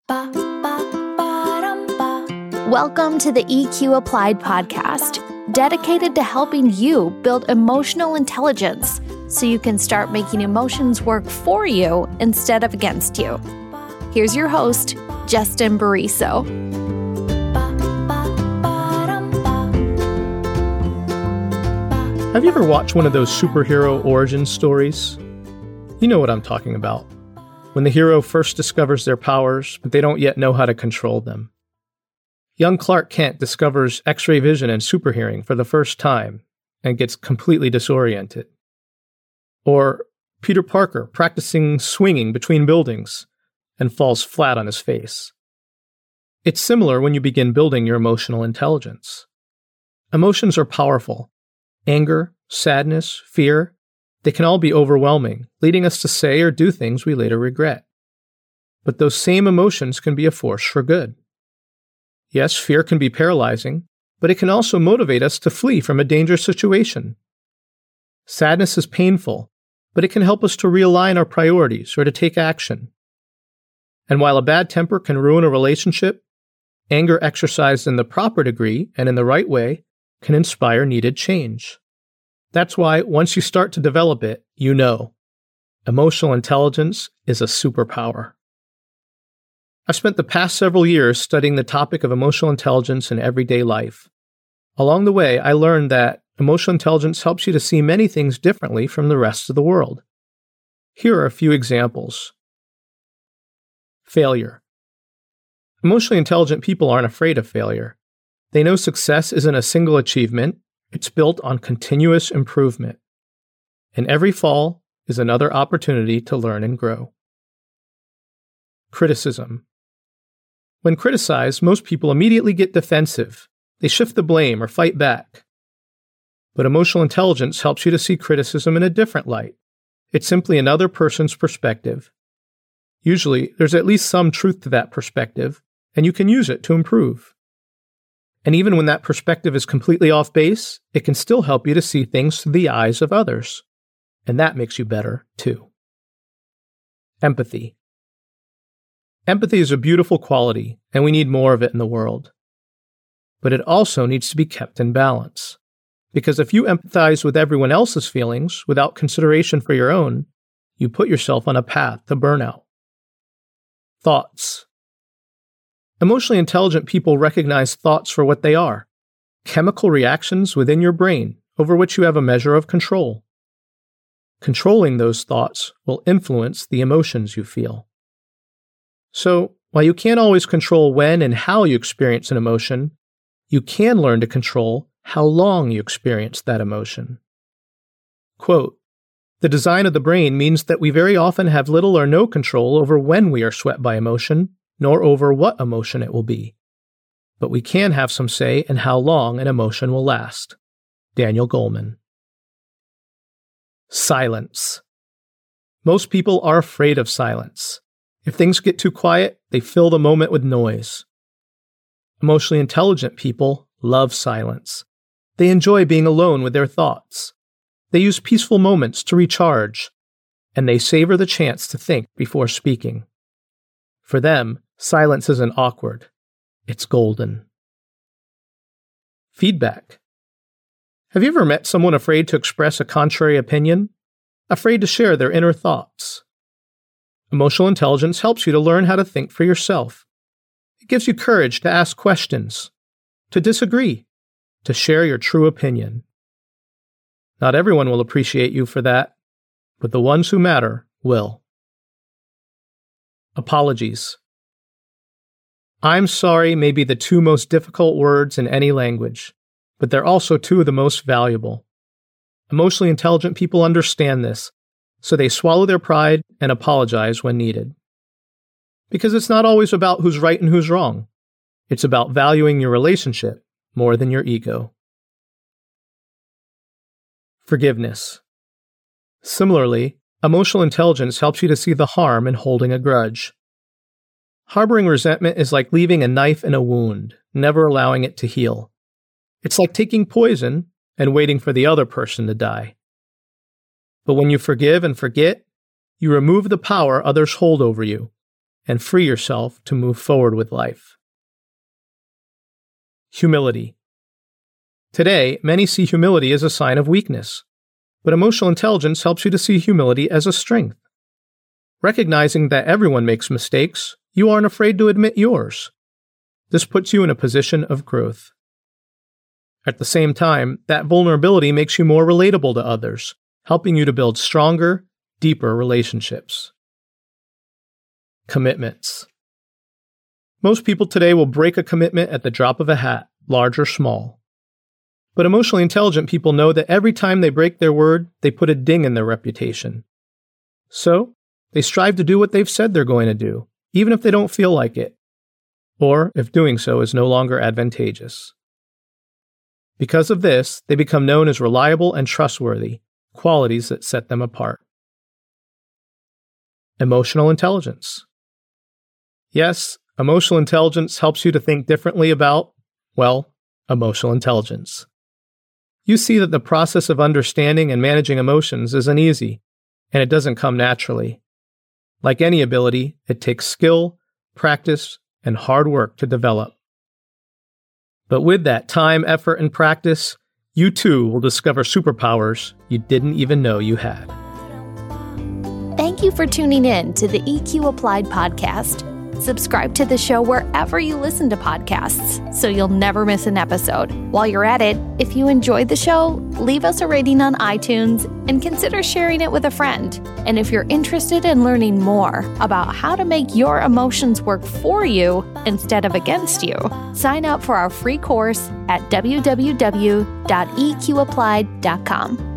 Welcome to the EQ Applied podcast, dedicated to helping you build emotional intelligence so you can start making emotions work for you instead of against you. Here's your host, Justin Bariso. Have you ever watched one of those superhero origin stories? You know what I'm talking about. When the hero first discovers their powers, but they don't yet know how to control them. Young Clark Kent discovers X-ray vision and superhearing for the first time and gets completely disoriented. Or Peter Parker practicing swinging between buildings and falls flat on his face. It's similar when you begin building your emotional intelligence. Emotions are powerful. Anger, sadness, fear, they can all be overwhelming, leading us to say or do things we later regret. But those same emotions can be a force for good. Yes, fear can be paralyzing, but it can also motivate us to flee from a dangerous situation. Sadness is painful, but it can help us to realign our priorities or to take action. And while a bad temper can ruin a relationship, anger exercised in the proper degree and in the right way can inspire needed change. That's why once you start to develop it, you know, emotional intelligence is a superpower. I've spent the past several years studying the topic of emotional intelligence in everyday life. Along the way, I learned that emotional intelligence helps you to see many things differently from the rest of the world. Here are a few examples. Failure. Emotionally intelligent people aren't afraid of failure. They know success isn't a single achievement, it's built on continuous improvement. And every fall is another opportunity to learn and grow. Criticism. When criticized, most people immediately get defensive. They shift the blame or fight back. But emotional intelligence helps you to see criticism in a different light. It's simply another person's perspective. Usually, there's at least some truth to that perspective, and you can use it to improve. And even when that perspective is completely off base, it can still help you to see things through the eyes of others. And that makes you better, too. Empathy. Empathy is a beautiful quality, and we need more of it in the world. But it also needs to be kept in balance. Because if you empathize with everyone else's feelings without consideration for your own, you put yourself on a path to burnout. Thoughts. Emotionally intelligent people recognize thoughts for what they are, chemical reactions within your brain over which you have a measure of control. Controlling those thoughts will influence the emotions you feel. So, while you can't always control when and how you experience an emotion, you can learn to control how long you experience that emotion. Quote, "The design of the brain means that we very often have little or no control over when we are swept by emotion, nor over what emotion it will be. But we can have some say in how long an emotion will last." Daniel Goleman. Silence. Most people are afraid of silence. If things get too quiet, they fill the moment with noise. Emotionally intelligent people love silence. They enjoy being alone with their thoughts. They use peaceful moments to recharge, and they savor the chance to think before speaking. For them, silence isn't awkward. It's golden. Feedback. Have you ever met someone afraid to express a contrary opinion? Afraid to share their inner thoughts? Emotional intelligence helps you to learn how to think for yourself. It gives you courage to ask questions, to disagree, to share your true opinion. Not everyone will appreciate you for that, but the ones who matter will. Apologies. I'm sorry may be the two most difficult words in any language, but they're also two of the most valuable. Emotionally intelligent people understand this, so they swallow their pride and apologize when needed. Because it's not always about who's right and who's wrong. It's about valuing your relationship more than your ego. Forgiveness. Similarly, emotional intelligence helps you to see the harm in holding a grudge. Harboring resentment is like leaving a knife in a wound, never allowing it to heal. It's like taking poison and waiting for the other person to die. But when you forgive and forget, you remove the power others hold over you, and free yourself to move forward with life. Humility. Today, many see humility as a sign of weakness, but emotional intelligence helps you to see humility as a strength. Recognizing that everyone makes mistakes, you aren't afraid to admit yours. This puts you in a position of growth. At the same time, that vulnerability makes you more relatable to others, helping you to build stronger, deeper relationships. Commitments. Most people today will break a commitment at the drop of a hat, large or small. But emotionally intelligent people know that every time they break their word, they put a ding in their reputation. So, they strive to do what they've said they're going to do, even if they don't feel like it, or if doing so is no longer advantageous. Because of this, they become known as reliable and trustworthy, qualities that set them apart. Emotional intelligence. Yes, emotional intelligence helps you to think differently about, well, emotional intelligence. You see that the process of understanding and managing emotions isn't easy, and it doesn't come naturally. Like any ability, it takes skill, practice, and hard work to develop. But with that time, effort, and practice, you too will discover superpowers you didn't even know you had. Thank you for tuning in to the EQ Applied podcast. Subscribe to the show wherever you listen to podcasts so you'll never miss an episode. While you're at it, if you enjoyed the show, leave us a rating on iTunes and consider sharing it with a friend. And if you're interested in learning more about how to make your emotions work for you instead of against you, sign up for our free course at www.eqapplied.com.